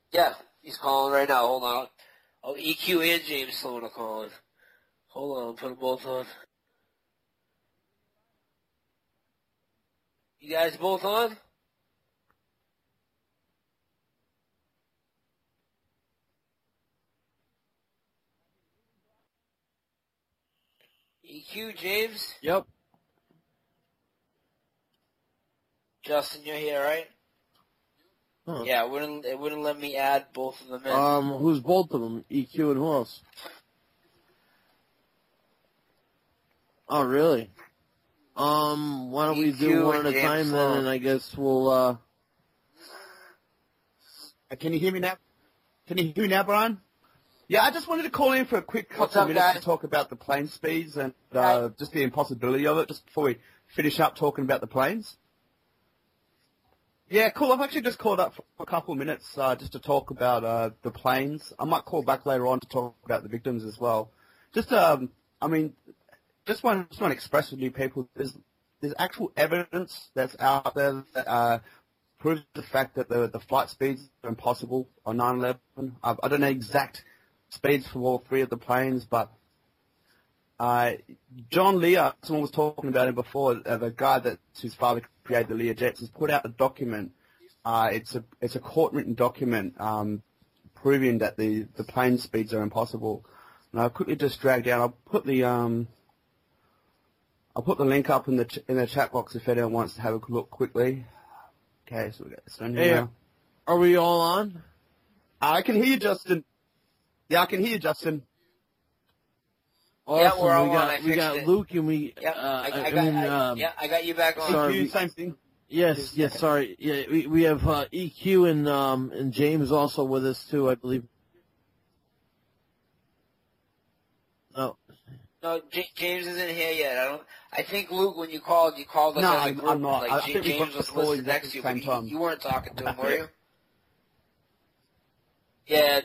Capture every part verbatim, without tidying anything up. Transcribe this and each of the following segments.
Yeah, he's calling right now. Hold on. Oh, E Q and James Sloan are calling. Hold on, put them both on. You guys both on? E Q, James? Yep. Justin, you're here, right? Huh. Yeah, it wouldn't, it wouldn't let me add both of them in. Um, who's both of them? E Q and who else? Oh, really? Um, why don't we do E Q one and at a James time then, Sloan. and I guess we'll, uh... Can you hear me now? Can you hear me now, Brian? Yeah, I just wanted to call in for a quick What's couple up, of minutes guys? to talk about the plane speeds and uh, just the impossibility of it, just before we finish up talking about the planes. Yeah, cool. I've actually just called up for a couple of minutes uh, just to talk about uh, the planes. I might call back later on to talk about the victims as well. Just, um, I mean, just want just want to express with you people, there's there's actual evidence that's out there that uh, proves the fact that the the flight speeds are impossible on nine eleven. I, I don't know exact speeds for all three of the planes, but uh, John Lear, someone was talking about him before, uh, the guy that his father created the Lear jets, has put out a document. Uh, it's a it's a court written document um, proving that the the plane speeds are impossible. And I'll quickly just drag down. I'll put the um. I'll put the link up in the ch in the chat box if anyone wants to have a look quickly. Okay, so we got this on here. Hey, now. are we all on? I can hear you, Justin. Yeah, I can hear you, Justin. Awesome. Yeah, we're all we got, on. I we got fixed it. Luke and we, Yep, uh, I, I, I, got, mean, I, um, yeah, I got you back on. sorry. E Q, we- same thing. yes, yes, sorry. Yeah, we, we have, uh, E Q and, um, and James also with us too, I believe. Oh. No, J James isn't here yet. I don't. I think Luke, when you called, you called us No, as a I'm- group. I'm not. Like I- I J think we James both was called listed exactly next to you, the but same you, time. you weren't talking to him, were you? Yeah.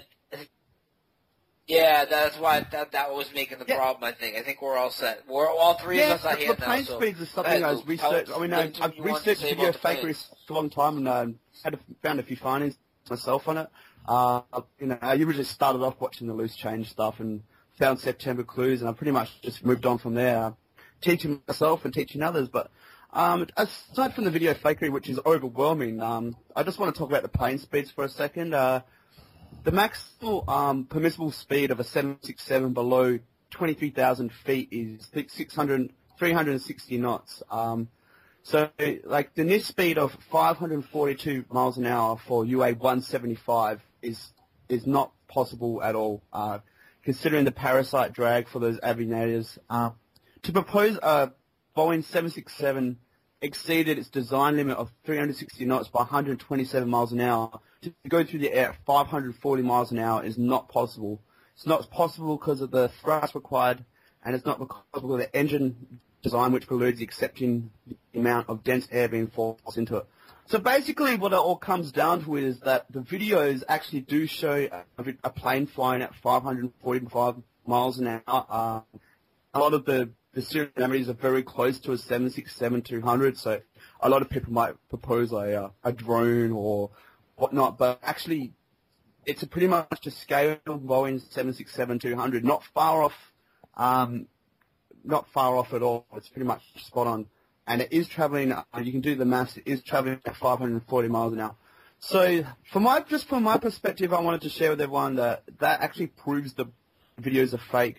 Yeah, that's why that that was making the Yeah. problem. I think. I think we're all set. We're all three Yeah, of us are the, here the now. plane So speeds is go something ahead, I Luke. was Tell research. us I mean, what I, I've you wanted to researched say video about the fakery planes. for a long time and um, had a, found a few findings myself on it. Uh, you know, I originally started off watching the loose change stuff and found September clues, and I pretty much just moved on from there, uh, teaching myself and teaching others. But um, aside from the video fakery, which is overwhelming, um, I just want to talk about the plane speeds for a second. Uh, the maximal um, permissible speed of a seven sixty-seven below twenty-three thousand feet is six hundred, three hundred sixty knots. Um, so, like, the near speed of five hundred forty-two miles an hour for U A one seventy-five is is not possible at all, uh, considering the parasite drag for those aviators. Uh, to propose a Boeing seven sixty-seven exceeded its design limit of three hundred sixty knots by one hundred twenty-seven miles an hour, to go through the air at five hundred forty miles an hour is not possible. It's not possible because of the thrust required, and it's not possible of the engine design, which preludes accepting the amount of dense air being forced into it. So basically what it all comes down to is that the videos actually do show a, a plane flying at five hundred forty-five miles an hour. Uh, a lot of the, the serial numbers are very close to a seven sixty-seven two hundred, so a lot of people might propose a, uh, a drone or whatnot, but actually it's a pretty much a scale Boeing seven sixty-seven two hundred, not far off, um, not far off at all. It's pretty much spot on. And it is traveling, uh, you can do the maths, it is traveling at five hundred forty miles an hour. So, from my, just from my perspective, I wanted to share with everyone that that actually proves the videos are fake.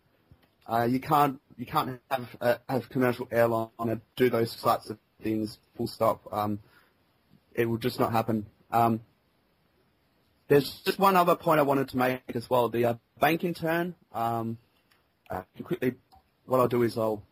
Uh, you can't, you can't have, uh, have commercial airline and do those types of things, full stop. Um, it will just not happen. Um, there's just one other point I wanted to make as well. The uh, banking turn, um, uh, quickly, what I'll do is I'll,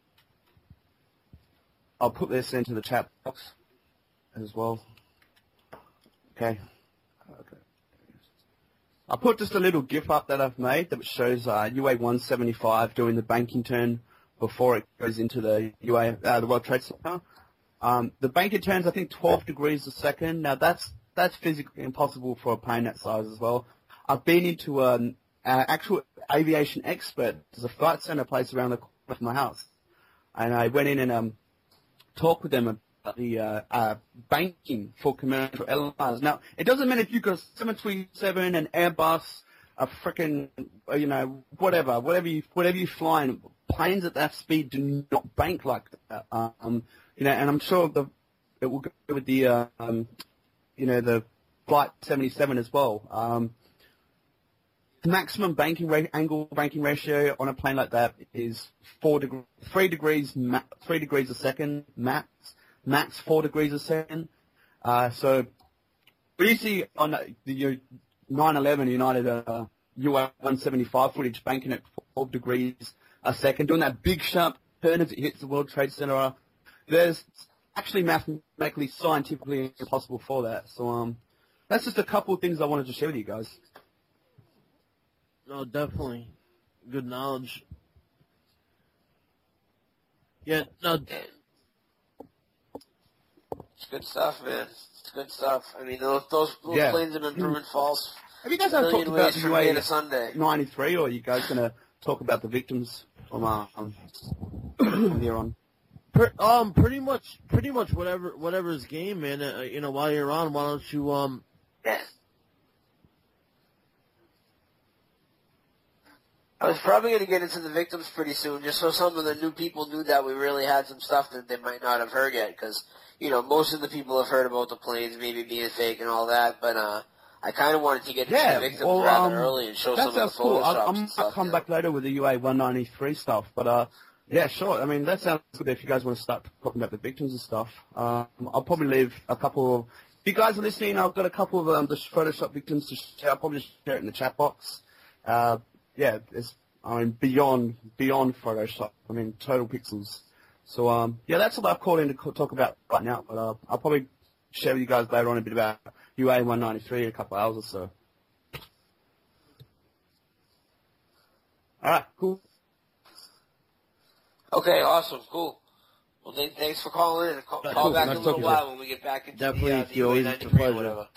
I'll put this into the chat box as well. Okay. Okay. I'll put just a little GIF up that I've made that shows uh, U A one seventy-five doing the banking turn before it goes into the U A uh, the World Trade Center. Um, the banking turns, I think, twelve degrees a second. Now that's that's physically impossible for a plane that size as well. I've been into an uh, actual aviation expert. There's a flight center place around the corner from my house, and I went in and um. talk with them the uh, uh, banking for commercial airlines. Now, it doesn't matter if you've got a seven twenty-seven, an Airbus, a frickin', you know, whatever, whatever you, whatever you fly in. Planes at that speed do not bank like that. Um, you know, and I'm sure the it will go with the, uh, um, you know, the Flight seventy-seven as well. Um, maximum banking rate, angle banking ratio on a plane like that is four deg- three degrees, ma- three degrees a second max, max four degrees a second. Uh, so when you see on the, the nine eleven United uh, U A one seventy-five footage banking at four degrees a second, doing that big sharp turn as it hits the World Trade Center, there's actually mathematically, scientifically impossible for that. So um, that's just a couple of things I wanted to share with you guys. No, definitely. Good knowledge. Yeah, no. It's good stuff, man. It's good stuff. I mean, those those, those Yeah. planes have been proven false. Have you guys a ever million talked about ways the from U A day to Sunday. ninety-three, or are you guys going to talk about the victims from, um, from here on? Per, um, pretty much, pretty much whatever, whatever's game, man. Uh, you know, while you're on, why don't you, um, Yeah. I was probably going to get into the victims pretty soon, just so some of the new people knew that we really had some stuff that they might not have heard yet, because, you know, most of the people have heard about the planes maybe being fake and all that, but, uh, I kind of wanted to get into Yeah, the victims well, rather um, early and show that some of the sounds cool. photoshops I, I and might stuff. come you back know. later with the U A one ninety-three stuff, but uh, yeah, sure. I mean, that sounds good if you guys want to start talking about the victims and stuff. Um, I'll probably leave a couple of. If you guys are listening, I've got a couple of um, the Photoshop victims to share. I'll probably just share it in the chat box. Uh, yeah, it's I mean beyond beyond Photoshop. I mean total pixels. So um, yeah, that's what I've called in to co- talk about right now. But uh, I'll probably share with you guys later on a bit about U A one ninety-three in a couple of hours or so. All right, cool. Okay, awesome, cool. Well, th- thanks for calling in. And call, Cool. call back Nice in a little talking to you. while when we get back into Definitely, the, uh, the you always- U A it's a ninety-three or pleasure. whatever.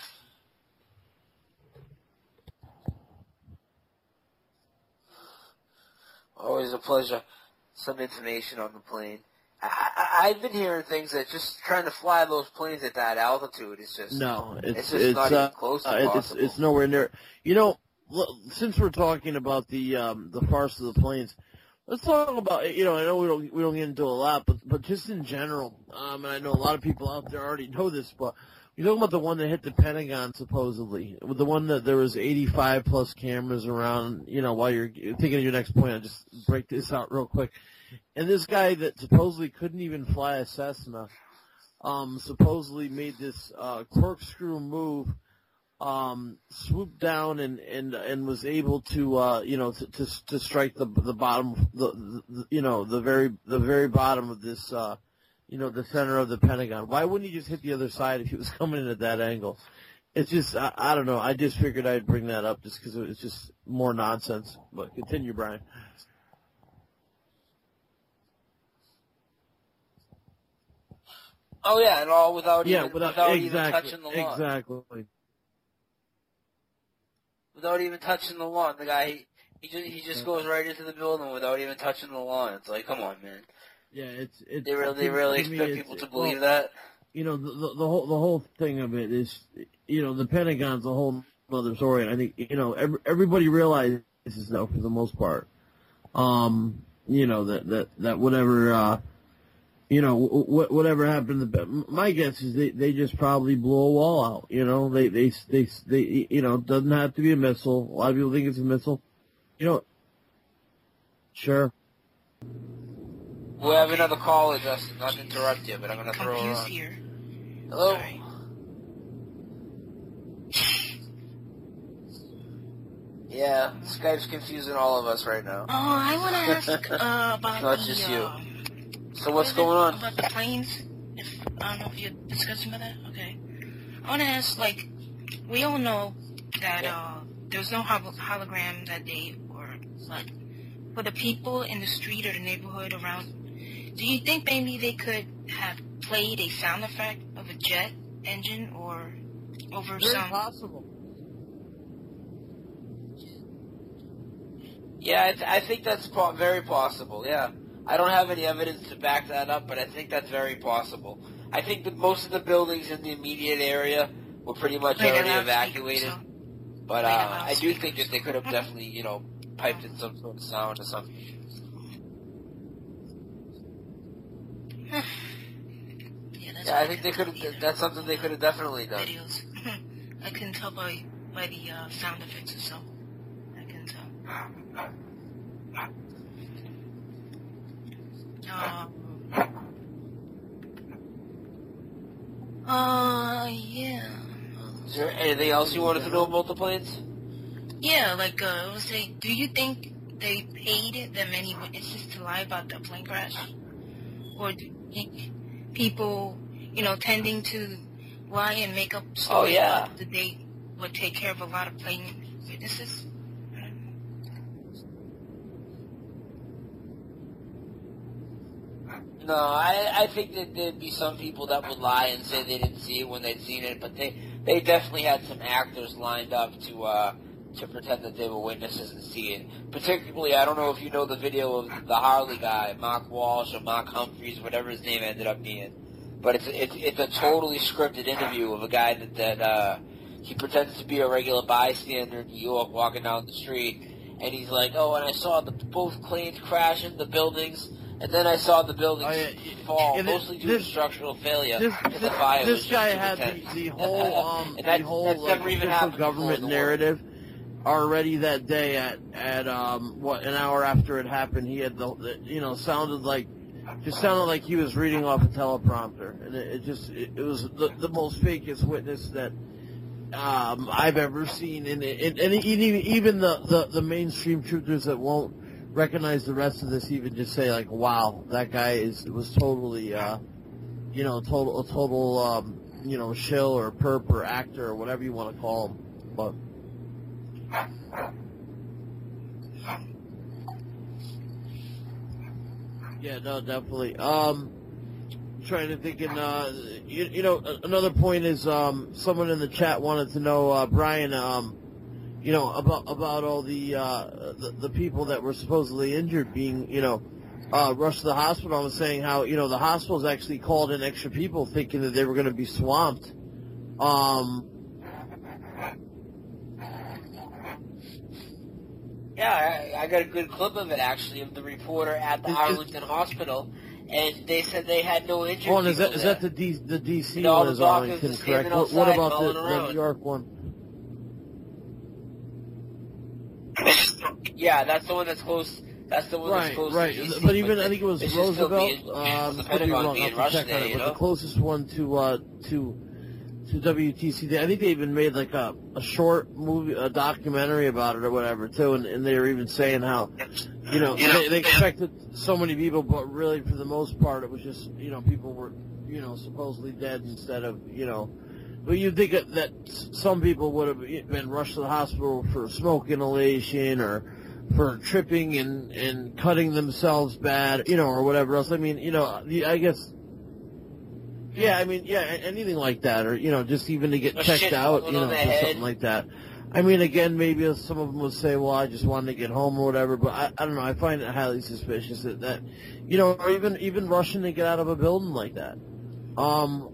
Always a pleasure. Some information on the plane. I, I, I've been hearing things that just trying to fly those planes at that altitude is just no, it's, it's just it's, not uh, even close to uh, it's, possible. it's nowhere near. You know, l- since we're talking about the, um, the farce of the planes, let's talk about, you know, I know we don't, we don't get into a lot, but, but just in general, um, and I know a lot of people out there already know this, but you're talking about the one that hit the Pentagon, supposedly. The one that there was eighty-five plus cameras around, you know, while you're thinking of your next point, I'll just break this out real quick. And this guy that supposedly couldn't even fly a Cessna, um, supposedly made this, uh, corkscrew move, um, swooped down and, and, and was able to, uh, you know, to, to, to strike the, the bottom, the, the, you know, the very, the very bottom of this, uh, you know, the center of the Pentagon. Why wouldn't he just hit the other side if he was coming in at that angle? It's just, I, I don't know. I just figured I'd bring that up just because it's just more nonsense. But continue, Brian. Oh yeah, and all without Yeah, even without, without even exactly, touching the lawn. exactly. Without even touching the lawn, the guy he, he just he just goes right into the building without even touching the lawn. It's like, come on, man. Yeah, it's it's. They really they to- really to me, expect it's- people to well, believe that. You know, the, the the whole the whole thing of it is, you know, the Pentagon's a whole other story. I think you know every, everybody realizes now for the most part. Um, you know that that that whatever. Uh, You know, wh- whatever happened. To the, my guess is they, they just probably blew a wall out. You know, they, they, they, they, you know, it doesn't have to be a missile. A lot of people think it's a missile. You know, sure. We have another caller, Justin. Not to interrupt you, but I'm gonna throw her Confused on. here. Hello. Sorry. Yeah, Skype's confusing all of us right now. Oh, I want to ask uh, about Not the, just you. uh, So what's what is it going on? about the planes. If I don't know if you're discussing about that. Okay. I want to ask, like, we all know that uh, there was no hol- hologram that day, or but for the people in the street or the neighborhood around, do you think maybe they could have played a sound effect of a jet engine or over Very some? possible. Yeah, I, th- I think that's po- very possible. Yeah, I don't have any evidence to back that up, but I think that's very possible. I think that most of the buildings in the immediate area were pretty much Like a already loudspeaker, evacuated. so- But like a uh, I do loudspeaker. think that they could have definitely, you know, piped in some sort of sound or something. Yeah, that's Yeah, what I think they can could tell have. That's something they could have definitely done. Videos. I can tell by by the uh, sound effects or so. I can tell. Um, uh, yeah. Is there anything else you wanted to know about the planes? Yeah, like, uh, I was say, do you think they paid the many witnesses to lie about the plane crash? Or do you think people, you know, tending to lie and make up stories Oh, yeah. about the they would take care of a lot of plane witnesses? No, I I think that there'd be some people that would lie and say they didn't see it when they'd seen it, but they they definitely had some actors lined up to uh to pretend that they were witnesses and see it. Particularly, I don't know if you know the video of the Harley guy, Mark Walsh or Mark Humphreys, whatever his name ended up being. But it's it's it's a totally scripted interview of a guy that that uh he pretends to be a regular bystander in New York walking down the street, and he's like, oh, and I saw the both planes crash into the buildings. And then I saw the buildings Oh, yeah, fall, yeah, this- mostly due this- to structural failure. This, and the this, fire this was guy just had the, intense. the whole um And that- the whole that's like, never even official happened before government in the world. narrative already that day at at um what an hour after it happened. He had the, the you know sounded like just sounded like he was reading off a teleprompter, and it, it just it, it was the, the most fakest witness that um I've ever seen. And and, and even even the, the the mainstream truthers that won't recognize the rest of this even just say like, wow, that guy is was totally uh you know total a total um you know shill or perp or actor or whatever you want to call him. But yeah, no, definitely. Um, trying to think, in, uh, you, you know, another point is um, someone in the chat wanted to know, uh, Brian, um, you know, about about all the, uh, the the people that were supposedly injured being, you know, uh, rushed to the hospital. I was saying how, you know, the hospitals actually called in extra people thinking that they were going to be swamped. Um, Yeah, I, I got a good clip of it, actually, of the reporter at the Is- is- Arlington Hospital, and they said they had no injured oh, and is that people is there. that the D, the D C You know, all one the is doctors Arlington, are standing correct? What, what outside about the, mulling the around. New York one? Yeah, that's the one that's close. That's the one that's Right, close right. to D C. But even they- I think it was they should still Roosevelt. be in- Um, the could be Pentagon wrong. being I'll have to rushed check on there, it. you But know? the closest one to uh, to to W T C, I think they even made like a, a short movie, a documentary about it or whatever too, and, and they were even saying how, you know, they, they expected so many people, but really for the most part it was just, you know, people were, you know, supposedly dead instead of, you know. But you'd think that that some people would have been rushed to the hospital for smoke inhalation or for tripping and, and cutting themselves bad, you know, or whatever else. I mean, you know, the- I guess, yeah, I mean, yeah, anything like that, or, you know, just even to get A checked shit out, falling you on know, the just head. something like that. I mean, again, maybe some of them would say, well, I just wanted to get home or whatever, but I, I don't know, I find it highly suspicious that, that, you know, or even, even rushing to get out of a building like that. Um,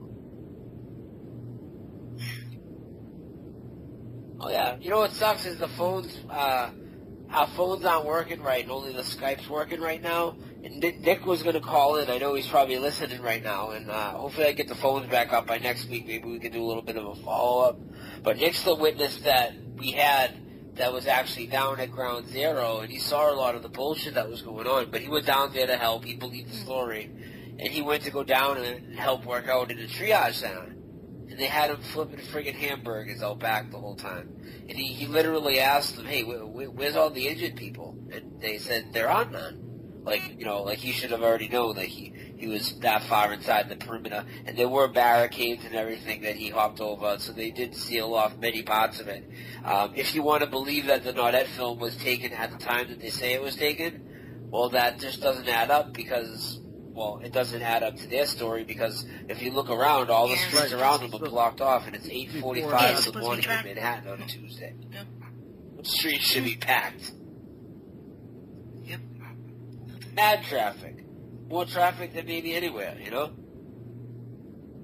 Oh yeah, you know what sucks is the phones. Uh, our phones aren't working right, and only the Skype's working right now. And Nick, Nick was going to call in. I know he's probably listening right now, and uh, hopefully I get the phones back up by next week. Maybe we can do a little bit of a follow up. But Nick's the witness that we had that was actually down at Ground Zero, and he saw a lot of the bullshit that was going on. But he went down there to help. He believed the story, and he went to go down and help work out in a triage center. And they had him flipping friggin' hamburgers out back the whole time. And he, he literally asked them, hey, wh- wh- where's all the injured people? And they said, there are none. Like, you know, like he should have already known that he, he was that far inside the perimeter. And there were barricades and everything that he hopped over, so they did seal off many parts of it. Um, if you want to believe that the Nordette film was taken at the time that they say it was taken, well, that just doesn't add up because... Well, it doesn't add up to their story because if you look around, all the Yeah. streets Right. around them are blocked off, and it's eight Yeah, forty-five it's in the supposed to morning be in tracked. Manhattan on a Tuesday. Yeah. The streets should be packed. Yep. Mad traffic. More traffic than maybe anywhere, you know?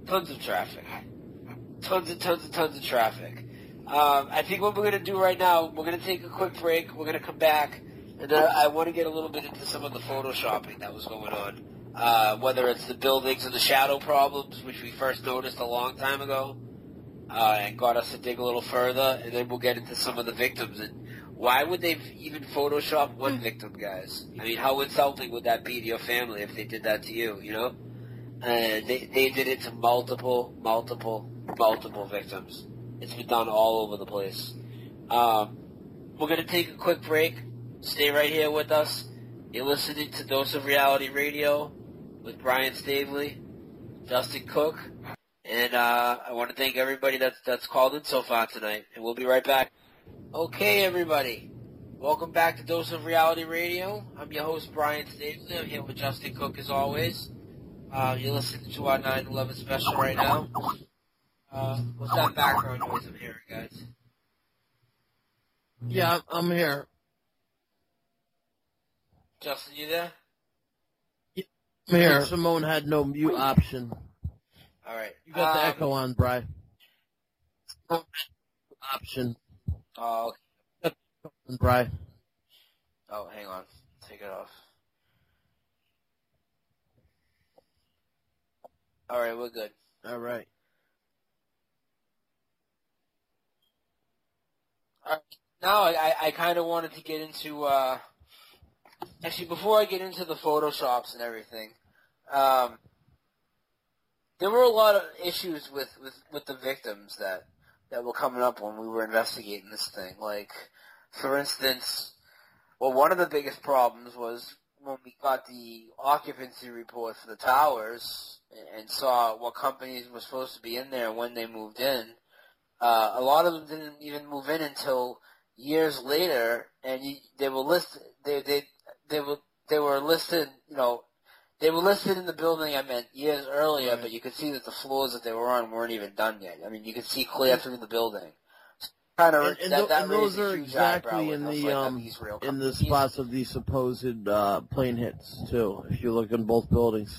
Tons of traffic. Tons and tons and tons of traffic. Um, I think what we're going to do right now, we're going to take a quick break. We're going to come back, and uh, I want to get a little bit into some of the photoshopping that was going on. Uh, whether it's the buildings and the shadow problems, which we first noticed a long time ago, uh, and got us to dig a little further, and then we'll get into some of the victims. And why would they even Photoshop one victim, guys? I mean, how insulting would that be to your family if they did that to you, you know? And they, they did it to multiple, multiple, multiple victims. It's been done all over the place. Um, we're going to take a quick break. Stay right here with us. You're listening to Dose of Reality Radio with Brian Stavely, Justin Cook, and uh, I want to thank everybody that's, that's called in so far tonight, and we'll be right back. Okay, everybody. Welcome back to Dose of Reality Radio. I'm your host, Brian Stavely. I'm here with Justin Cook, as always. Uh, you're listening to our nine eleven special right now. Uh, what's that background noise I'm hearing, guys? Yeah, I'm here. Justin, you there? I'm here. Simone had no mute option. All right. You got the um, echo on, Bri. Option. Oh, Okay. Bri. oh, hang on. Take it off. All right, we're good. All right. All right. Now, I, I kind of wanted to get into, uh, actually, before I get into the Photoshops and everything, um, there were a lot of issues with, with, with the victims that, that were coming up when we were investigating this thing. Like, for instance, well, one of the biggest problems was when we got the occupancy report for the towers and saw what companies were supposed to be in there when they moved in. Uh, a lot of them didn't even move in until years later, and you, they were listed. They they they were they were listed. You know, they were listed in the building. I meant years earlier, Right. but you could see that the floors that they were on weren't even done yet. I mean, you could see clear through the building. Kind of And, and, that, tho- that and those raised a are huge eyebrow exactly with in us, the like, are um these real in the companies? spots of these supposed uh, plane hits too. If you look in both buildings.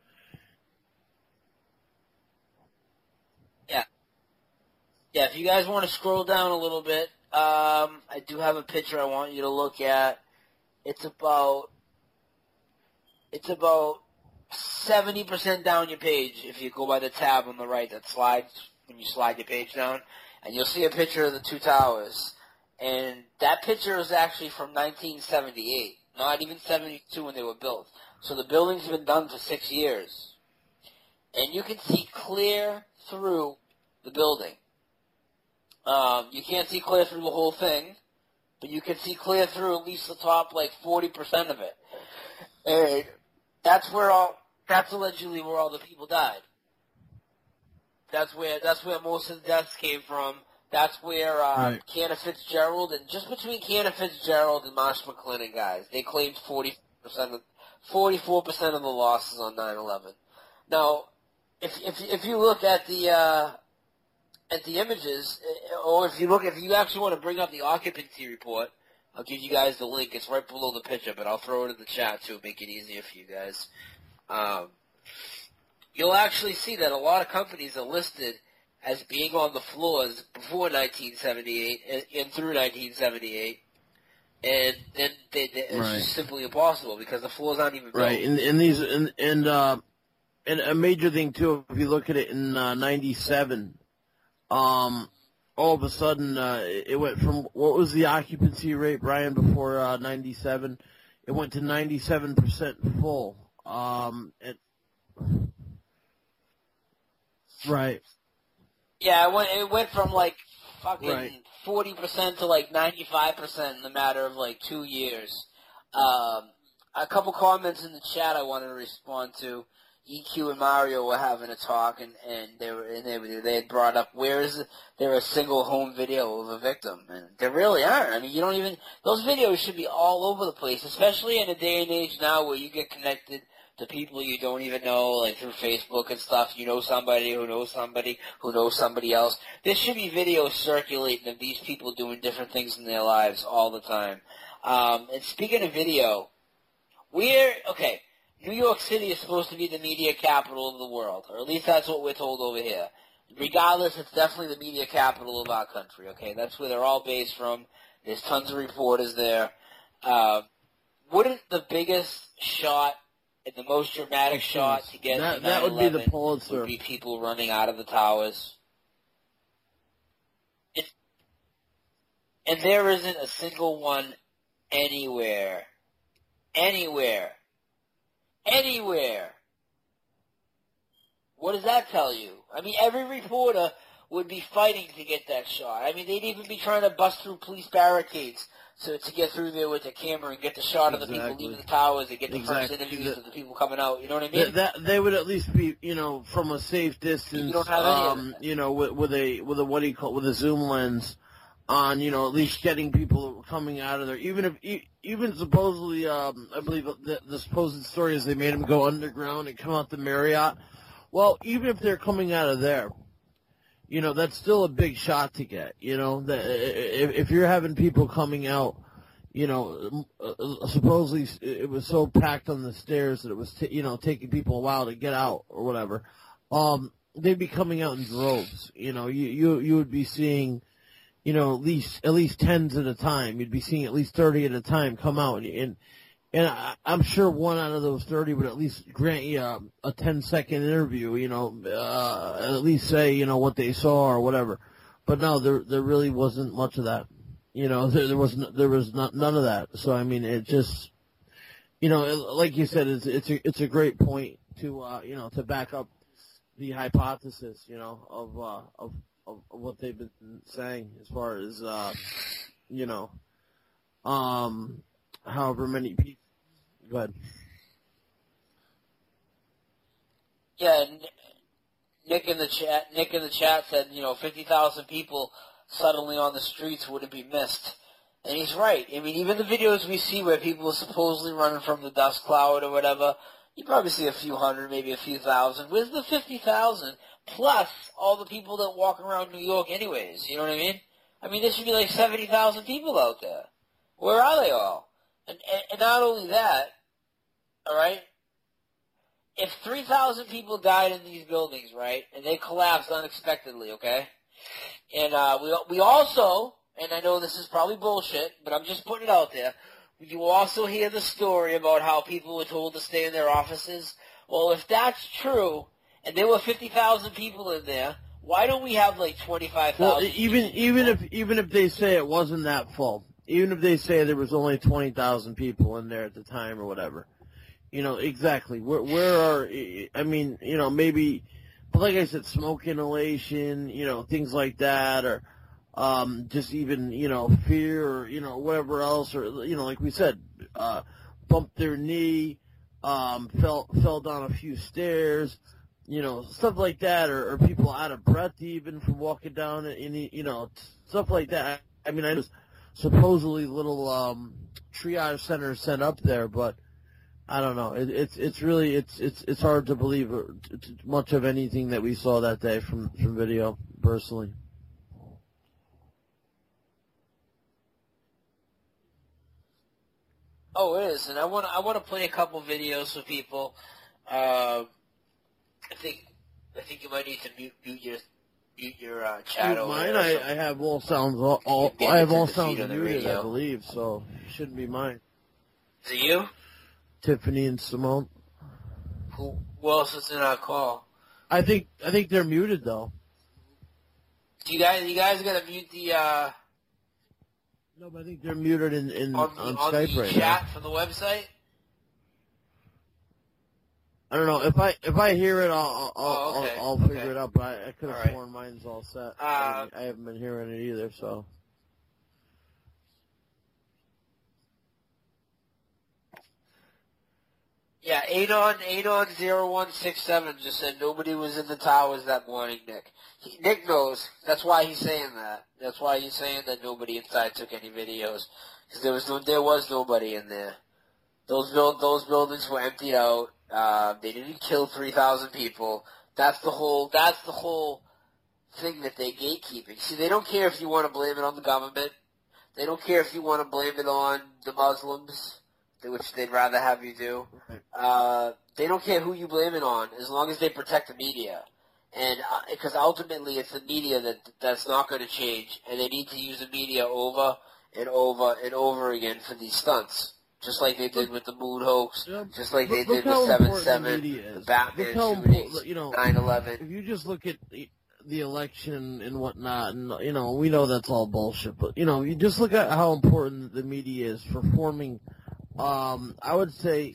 Yeah. Yeah, if you guys want to scroll down a little bit, um, I do have a picture I want you to look at. It's about, it's about seventy percent down your page if you go by the tab on the right that slides when you slide your page down, and you'll see a picture of the two towers. And that picture is actually from nineteen seventy-eight, not even seventy-two when they were built. So the building's been done for six years. And you can see clear through the building. Um, you can't see clear through the whole thing, but you can see clear through at least the top, like, forty percent of it. And that's where all, that's allegedly where all the people died. That's where, that's where most of the deaths came from. That's where, uh, Right. Canna Fitzgerald, and just between Canna Fitzgerald and Marsh McLennan, guys, they claimed forty percent of, forty-four percent of the losses on nine eleven. Now, if, if, if you look at the, uh, at the images, or if you look, if you actually want to bring up the occupancy report, I'll give you guys the link. It's right below the picture, but I'll throw it in the chat too, make it easier for you guys. Um, you'll actually see that a lot of companies are listed as being on the floors before nineteen seventy-eight and, and through nineteen seventy-eight, and then they, they, it's Right. just simply impossible because the floors aren't even built. Right, and, and these and and uh, and a major thing too. If you look at it in uh, ninety-seven, um, all of a sudden uh, it went from what was the occupancy rate, Brian, before uh, ninety-seven? It went to ninety-seven percent full. Um, it, right. Yeah, it went, it went from like fucking Right. forty percent to like ninety-five percent in the matter of like two years. Um, a couple comments in the chat I wanted to respond to. E Q and Mario were having a talk, and, and they were and they, were- they had brought up, where is there a single home video of a victim? And there really aren't. I mean, you don't even, those videos should be all over the place, especially in a day and age now where you get connected to people you don't even know, like through Facebook and stuff. You know somebody who knows somebody who knows somebody else. There should be videos circulating of these people doing different things in their lives all the time. Um, and speaking of video, we're, okay, New York City is supposed to be the media capital of the world, or at least that's what we're told over here. Regardless, it's definitely the media capital of our country, okay? That's where they're all based from. There's tons of reporters there. Uh, wouldn't the biggest shot and the most dramatic shot to get that, to that would be the Pulitzer. Would be people running out of the towers? It, and there isn't a single one anywhere. Anywhere. Anywhere. What does that tell you? I mean, every reporter would be fighting to get that shot. I mean, they'd even be trying to bust through police barricades to to get through there with the camera and get the shot of the people leaving the towers and get the exactly. first interviews of the people coming out. You know what I mean? That, that they would at least be, you know, from a safe distance. You don't have any um, of that. You know, with, with a with a what do you call it, with a zoom lens on, you know, at least getting people coming out of there. Even if e- even supposedly, um, I believe the, the supposed story is they made them go underground and come out the Marriott. Well, even if they're coming out of there, you know, that's still a big shot to get. You know, that if, if you're having people coming out, you know, uh, supposedly it was so packed on the stairs that it was, t- you know, taking people a while to get out or whatever. Um, they'd be coming out in droves. You know, you you you would be seeing, you know, at least at least tens at a time. You'd be seeing at least thirty at a time come out, and and I, I'm sure one out of those thirty would at least grant you a, a ten second interview. You know, uh, at least say, you know, what they saw or whatever. But no, there there really wasn't much of that. You know, there, there was n- there was not, none of that. So I mean, it just, you know, like you said, it's it's a it's a great point to uh, you know, to back up the hypothesis, you know, of uh, of of what they've been saying as far as uh, you know, um, however many people. Go ahead. Yeah, Nick in the chat. Nick in the chat said, you know, fifty thousand people suddenly on the streets wouldn't be missed, and he's right. I mean, even the videos we see where people are supposedly running from the dust cloud or whatever, you probably see a few hundred, maybe a few thousand. Where's the fifty thousand plus all the people that walk around New York, anyways? You know what I mean? I mean, there should be like seventy thousand people out there. Where are they all? And and, and not only that, all right. If three thousand people died in these buildings, right, and they collapsed unexpectedly, okay, and uh, we we also, and I know this is probably bullshit, but I'm just putting it out there, you also hear the story about how people were told to stay in their offices. Well, if that's true, and there were fifty thousand people in there, why don't we have like twenty-five thousand? Well, even even if even if they say it wasn't that full, even if they say there was only twenty thousand people in there at the time or whatever. You know, exactly. Where, where are, I mean, you know, maybe, but like I said, smoke inhalation, you know, things like that, or um, just even, you know, fear or, you know, whatever else, or, you know, like we said, uh, bumped their knee, um, fell, fell down a few stairs, you know, stuff like that, or, or people out of breath even from walking down, and, you know, stuff like that. I mean, I was supposedly little um, triage centers set up there, but I don't know. It, it's it's really it's it's it's hard to believe much of anything that we saw that day from, from video. Personally, oh, it is, and I want I want to play a couple videos for people. Uh, I think I think you might need to mute, mute your mute your uh, chat over mine. there. I, I have all sounds all, all I have all sounds muted, I believe. So it shouldn't be mine. Is it you? Tiffany and Simone. Who, who else is in our call? I think I think they're muted though. Do you guys you guys gotta mute the uh, No, but I think they're muted in, in on, the, on on Skype the right chat now. from the website? I don't know if I if I hear it, I'll I'll, Oh, okay. I'll, I'll figure Okay. it out. But I, I could have All right. sworn mine's all set. Uh, I, I haven't been hearing it either. So Yeah, Adon Adon zero one six seven just said nobody was in the towers that morning, Nick. He, Nick knows. That's why he's saying that. That's why he's saying that nobody inside took any videos, because there was no there was nobody in there. Those build those buildings were emptied out. Uh, they didn't kill three thousand people. That's the whole. That's the whole thing that they gatekeeping. See, they don't care if you want to blame it on the government. They don't care if you want to blame it on the Muslims. which they'd rather have you do. Uh, they don't care who you blame it on, as long as they protect the media. And because uh, ultimately it's the media that that's not going to change, and they need to use the media over and over and over again for these stunts. Just like they did with the moon hoax, yeah. just like they look did with seven seven, the Batman shootings, you know, nine eleven. If you just look at the, the election and whatnot, and, you know, we know that's all bullshit, but, you know, you just look at how important the media is for forming, um, I would say,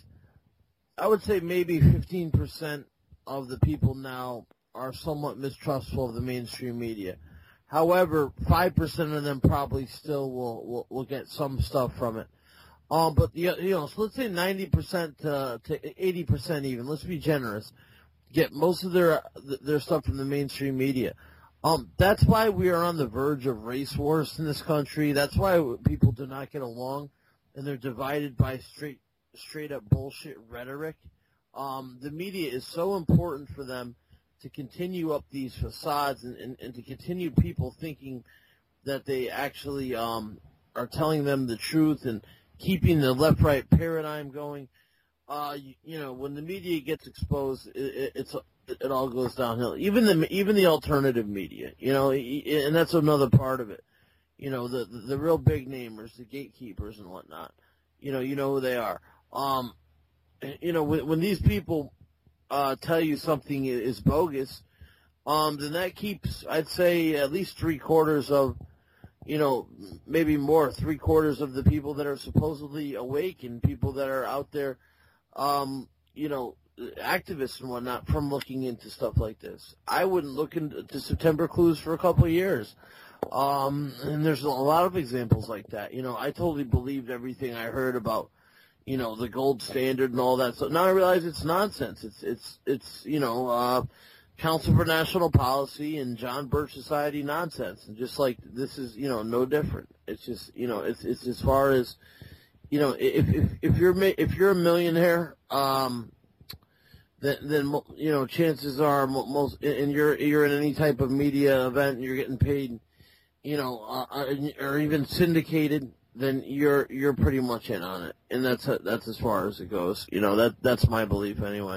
I would say maybe fifteen percent of the people now are somewhat mistrustful of the mainstream media. However, five percent of them probably still will, will, will get some stuff from it. Um, but, you know, so let's say ninety percent to, to eighty percent even. Let's be generous. Get most of their their stuff from the mainstream media. Um, that's why we are on the verge of race wars in this country. That's why people do not get along, and they're divided by straight straight up bullshit rhetoric. Um, the media is so important for them to continue up these facades and, and, and to continue people thinking that they actually um, are telling them the truth and keeping the left-right paradigm going. Uh, you, you know, when the media gets exposed, it, it, it's it all goes downhill. Even the even the alternative media, you know, and that's another part of it. You know, the the, the real big namers, the gatekeepers and whatnot. You know, you know who they are. Um, you know, when, when these people uh, tell you something is bogus, um, then that keeps, I'd say, at least three quarters of, you know, maybe more, three quarters of the people that are supposedly awake and people that are out there, um, you know, activists and whatnot from looking into stuff like this. I wouldn't look into September Clues for a couple of years. Um, and there's a lot of examples like that. You know, I totally believed everything I heard about, you know, the gold standard and all that. So now I realize it's nonsense. It's, it's, it's, you know, uh, Council for National Policy and John Birch Society nonsense. And just like this is, you know, no different. It's just, you know, it's, it's as far as, you know, if, if, if you're, if you're a millionaire, um, then, then, you know, chances are most, and you're, you're in any type of media event and you're getting paid, you know, uh, or even syndicated, then you're, you're pretty much in on it. And that's, that's as far as it goes. You know, that, that's my belief anyway.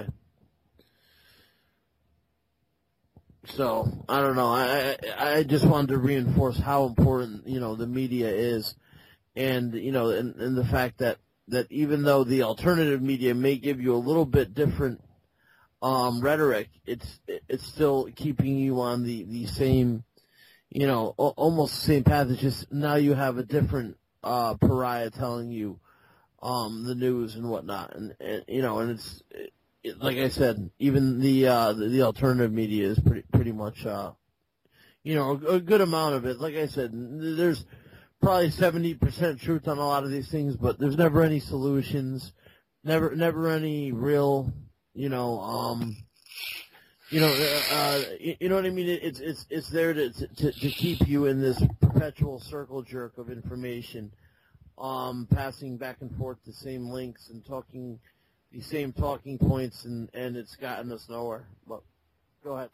So, I don't know. I, I, I just wanted to reinforce how important, you know, the media is. And, you know, and, and the fact that, that even though the alternative media may give you a little bit different um, rhetoric, it's it's still keeping you on the, the same, you know, o- almost the same path. It's just now you have a different uh, pariah telling you um, the news and whatnot. And, and you know, and it's, it, like I said, even the, uh, the the alternative media is pretty pretty much, uh, you know, a, a good amount of it. Like I said, there's probably seventy percent truth on a lot of these things, but there's never any solutions, never never any real, you know, um, you know, uh, you, you know what I mean? It's it's it's there to, to to keep you in this perpetual circle jerk of information, um, passing back and forth the same links and talking the same talking points, and and it's gotten us nowhere. But go ahead.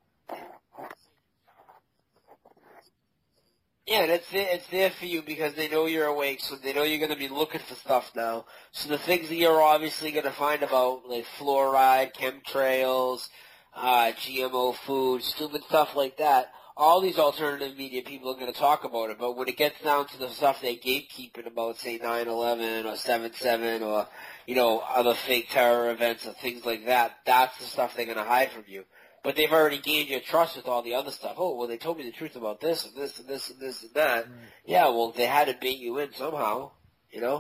Yeah, and it's there, it's there for you because they know you're awake, so they know you're going to be looking for stuff now. So the things that you're obviously going to find about, like fluoride, chemtrails, uh, G M O food, stupid stuff like that, all these alternative media people are going to talk about it. But when it gets down to the stuff they're gatekeeping about, say, nine eleven or seven seven or, you know, other fake terror events or things like that, that's the stuff they're going to hide from you. But they've already gained your trust with all the other stuff. Oh, well, they told me the truth about this and this and this and this and that. Right. Yeah, well, they had to bait you in somehow, you know?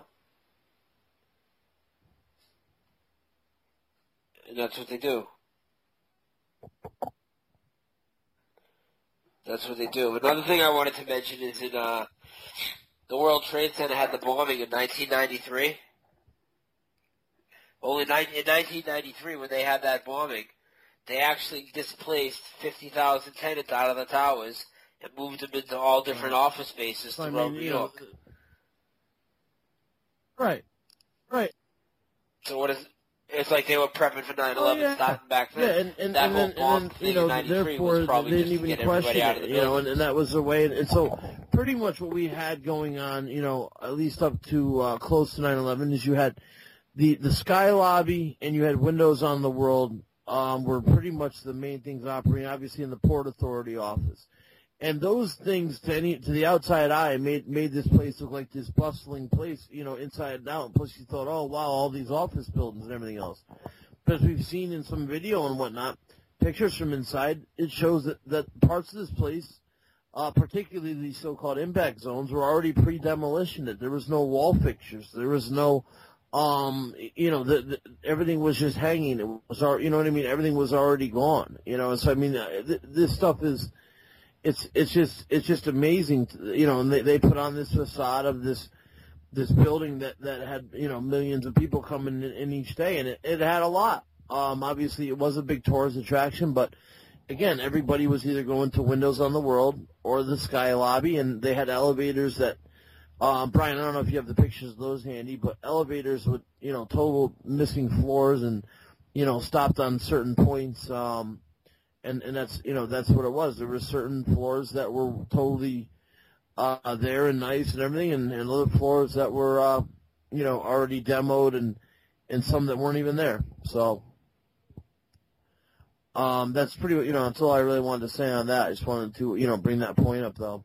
And that's what they do. That's what they do. Another thing I wanted to mention is in uh, the World Trade Center had the bombing in nineteen ninety-three. Only in nineteen ninety-three, when they had that bombing, they actually displaced fifty thousand tenants out of the towers and moved them into all different office spaces so, throughout I mean, New you York. Know, right, right. So what is? It's like they were prepping for nine eleven, oh, yeah. starting back then. Yeah, and, and, that and whole then, bomb and then thing you know, in ninety-three therefore was probably they just didn't to even get everybody question out of it, the you know, building. and, and that was the way. And, and so pretty much what we had going on, you know, at least up to uh, close to nine eleven, is you had the, the Sky Lobby and you had Windows on the World um, were pretty much the main things operating, obviously in the Port Authority office. And those things, to any to the outside eye, made made this place look like this bustling place, you know, inside and out. Plus, you thought, oh, wow, all these office buildings and everything else. But as we've seen in some video and whatnot, pictures from inside, it shows that, that parts of this place, uh, particularly the so-called impact zones, were already pre-demolition. That there was no wall fixtures. There was no, um, you know, the, the, everything was just hanging. It was, al- you know what I mean? Everything was already gone. You know, and so I mean, uh, th- this stuff is. It's it's just it's just amazing, to, you know. And they they put on this facade of this this building that, that had you know millions of people coming in, in each day, and it, it had a lot. Um, obviously, it was a big tourist attraction, but again, everybody was either going to Windows on the World or the Sky Lobby, and they had elevators that. Uh, Brian, I don't know if you have the pictures of those handy, but elevators with you know total missing floors and you know stopped on certain points. Um, And, and that's, you know, that's what it was. There were certain floors that were totally uh, there and nice and everything, and, and other floors that were, uh, you know, already demoed and, and some that weren't even there. So um, that's pretty, you know, that's all I really wanted to say on that. I just wanted to, you know, bring that point up, though.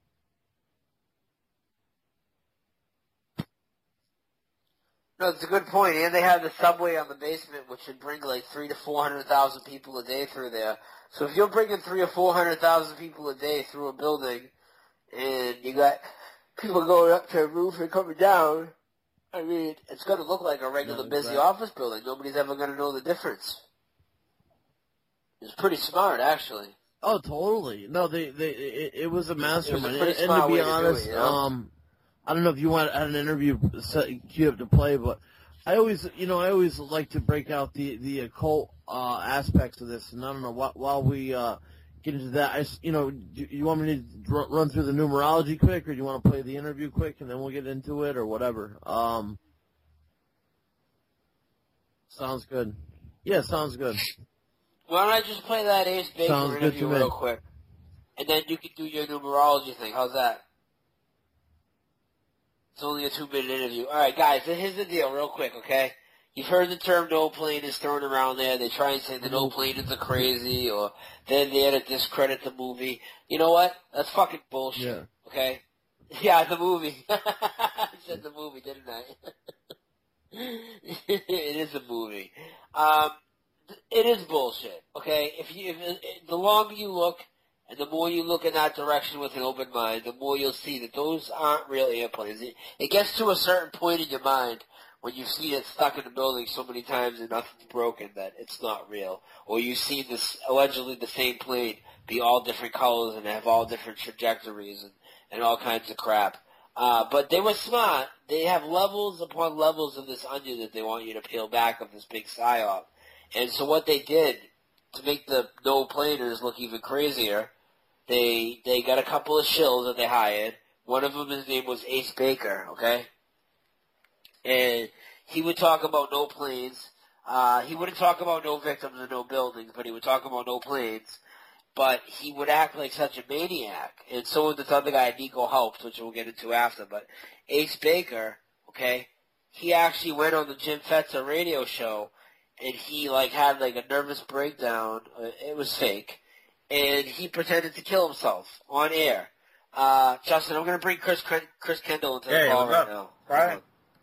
No, it's a good point. And they have the subway on the basement, which should bring like three to four hundred thousand people a day through there. So if you're bringing three or four hundred thousand people a day through a building, and you got people going up to a roof and coming down, I mean, it's going to look like a regular No, busy exactly. office building. Nobody's ever going to know the difference. It's pretty smart, actually. Oh, totally. No, they, they, it, it was a mastermind. pretty and, and smart to be way to do honest, it, you know? um, I don't know if you want had an interview set queued up to play, but I always, you know, I always like to break out the the occult uh, aspects of this. And I don't know while, while we uh, get into that, I, s- you know, do you want me to r- run through the numerology quick, or do you want to play the interview quick, and then we'll get into it, or whatever? Um, sounds good. Yeah, sounds good. Why don't I just play that Ace Baker Sounds good interview to me. real quick? And then you can do your numerology thing. How's that? It's only a two-minute interview. All right, guys, here's the deal real quick, okay? You've heard the term no plane is thrown around there. They try and say the no planers are crazy, or they're there to discredit the movie. You know what? That's fucking bullshit, Yeah. okay? Yeah, the movie. I said the movie, didn't I? It is a movie. Um, it is bullshit, okay? If you, if, the longer you look, and the more you look in that direction with an open mind, the more you'll see that those aren't real airplanes. It, it gets to a certain point in your mind when you've seen it stuck in the building so many times and nothing's broken that it's not real. Or you've seen this, allegedly the same plane be all different colors and have all different trajectories and, and all kinds of crap. Uh, but they were smart. They have levels upon levels of this onion that they want you to peel back of this big psyop. And so what they did to make the no planers look even crazier, they they got a couple of shills that they hired. One of them, his name was Ace Baker, okay? And he would talk about no planes. Uh, he wouldn't talk about no victims or no buildings, but he would talk about no planes. But he would act like such a maniac. And so would this other guy, Nico Helps, which we'll get into after. But Ace Baker, okay, he actually went on the Jim Fetzer radio show, and he, like, had, like, a nervous breakdown. It was fake. And he pretended to kill himself on air. Uh, Justin, I'm going to bring Chris Chris Kendall into the Hey, call what's right up? now. Right.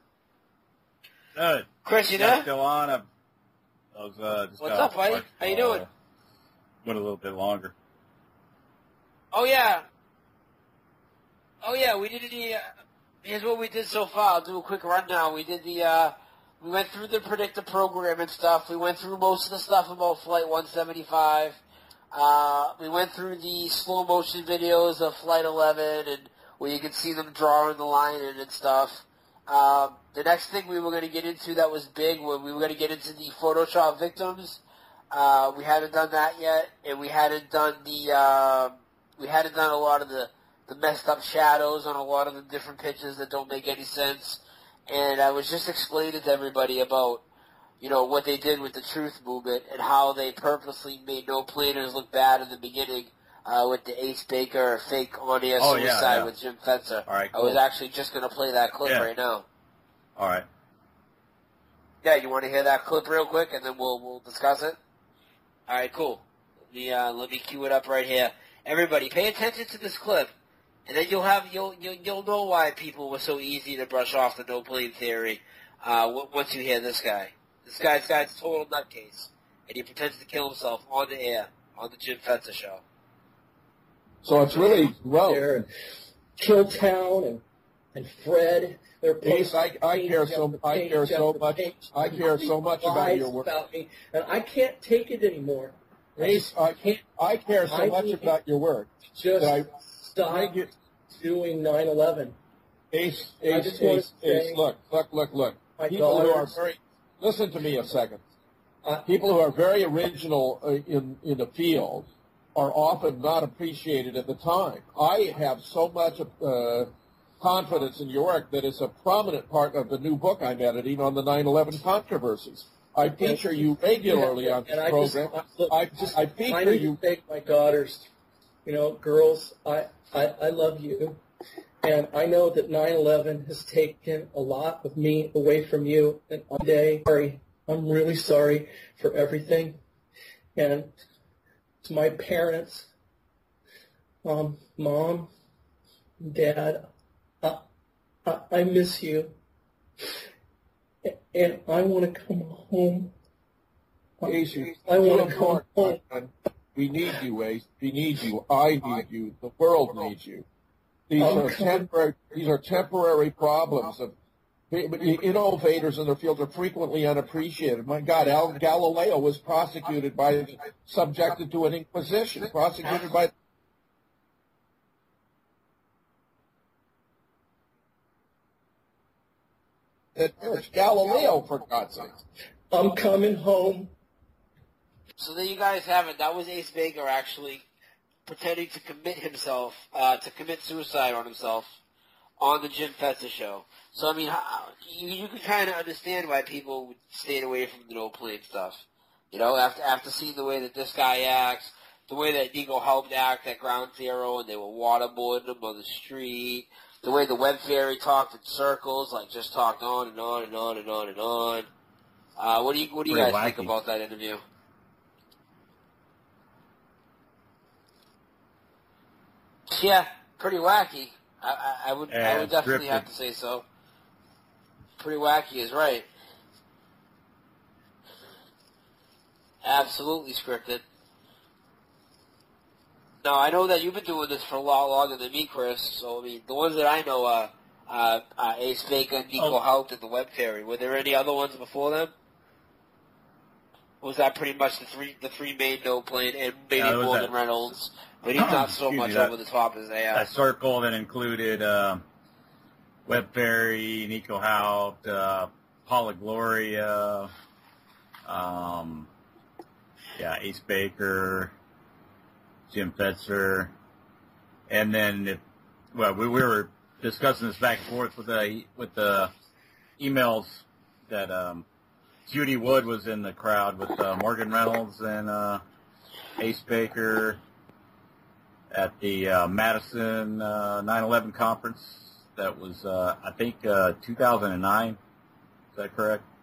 Good. Chris, you Yeah, there? still on. I I was, uh, just What's got up, buddy? off, How you uh, doing? Went a little bit longer. Oh, yeah. Oh, yeah, we did the, uh, here's what we did so far. I'll do a quick rundown. We did the, uh, we went through the predictor program and stuff. We went through most of the stuff about Flight one seventy-five. Uh, we went through the slow motion videos of Flight eleven and where you could see them drawing the line in and stuff. Um, the next thing we were going to get into that was big, where we were going to get into the Photoshop victims. Uh, we hadn't done that yet, and we hadn't done the, uh, we hadn't done a lot of the, the messed up shadows on a lot of the different pictures that don't make any sense. And I was just explaining to everybody about, you know, what they did with the Truth Movement and how they purposely made no planers look bad in the beginning uh, with the Ace Baker fake on-air Oh, suicide yeah, yeah. with Jim Fetzer. All right, I was cool. actually just going to play that clip Yeah. right now. All right. Yeah, you want to hear that clip real quick, and then we'll we'll discuss it? All right, cool. Let me, uh, let me cue it up right here. Everybody, pay attention to this clip, and then you'll have you'll you'll, you'll know why people were so easy to brush off the no plane theory. Uh, w- once you hear this guy, this guy's guy's a total nutcase, and he pretends to kill himself on the air on the Jim Fetzer show. So it's really gross. There and Killtown and and Fred. They're Ace, I, I care so page I care so after much page, I care so much about lies your work. about me, and I can't take it anymore. Ace, I can't I care so I much need about your work. just that I stop regu- doing nine eleven. Ace, I Ace, just wanna Ace, say- Ace, look, look, look, look. My People who are daughters- very, listen to me a second. Uh, People who are very original uh, in, in the field are often not appreciated at the time. I have so much uh, confidence in your work that it's a prominent part of the new book I'm editing on the nine eleven controversies. I feature you regularly on this and I program. Just, look, I, just, I I feature need you. to thank my daughters. You know, girls, I, I, I love you. And I know that nine eleven has taken a lot of me away from you. And one day, sorry, I'm really sorry for everything. And to my parents, um, Mom, Dad, I, I, I miss you. And I want to come home. Ace, you- I want you to come home. and we need you, Ace. We need you. I need you. The world needs you. These I'm are coming. temporary. These are temporary problems of innovators in their field are frequently unappreciated. My God, Al, Galileo was prosecuted by, subjected to an inquisition, prosecuted by. It's Galileo, for God's sake. I'm coming home. So there you guys have it. That was Ace Baker actually pretending to commit himself, uh, to commit suicide on himself on the Jim Fetzer show. So, I mean, how, you, you can kind of understand why people stayed away from the no plane stuff. You know, after after seeing the way that this guy acts, the way that Nico helped act at Ground Zero and they were waterboarding him on the street, the way the Web Fairy talked in circles, like just talked on and on and on and on and on. Uh, what do you what do you Pretty guys think wacky. about that interview? Yeah, pretty wacky. I, I, I would I Yeah, would definitely scripted. have to say so. Pretty wacky is right. Absolutely scripted. Now, I know that you've been doing this for a lot longer than me, Chris, so, I mean, the ones that I know are uh, uh, Ace Baker, Nico Oh. Hout, and the Web Fairy. Were there any other ones before them? Or was that pretty much the three the three main no plane, and maybe Yeah, it was Morgan that- Reynolds, but he's not so Excuse me, much that- over the top as they are. A circle that included uh, Web Fairy, Nico Hout, uh, Paula Gloria, um, yeah, Ace Baker, Jim Fetzer, and then it, well, we, we were discussing this back and forth with the with the emails that um, Judy Wood was in the crowd with uh, Morgan Reynolds and uh, Ace Baker at the uh, Madison uh, nine eleven conference. That was, uh, I think, uh, two thousand nine. Is that correct?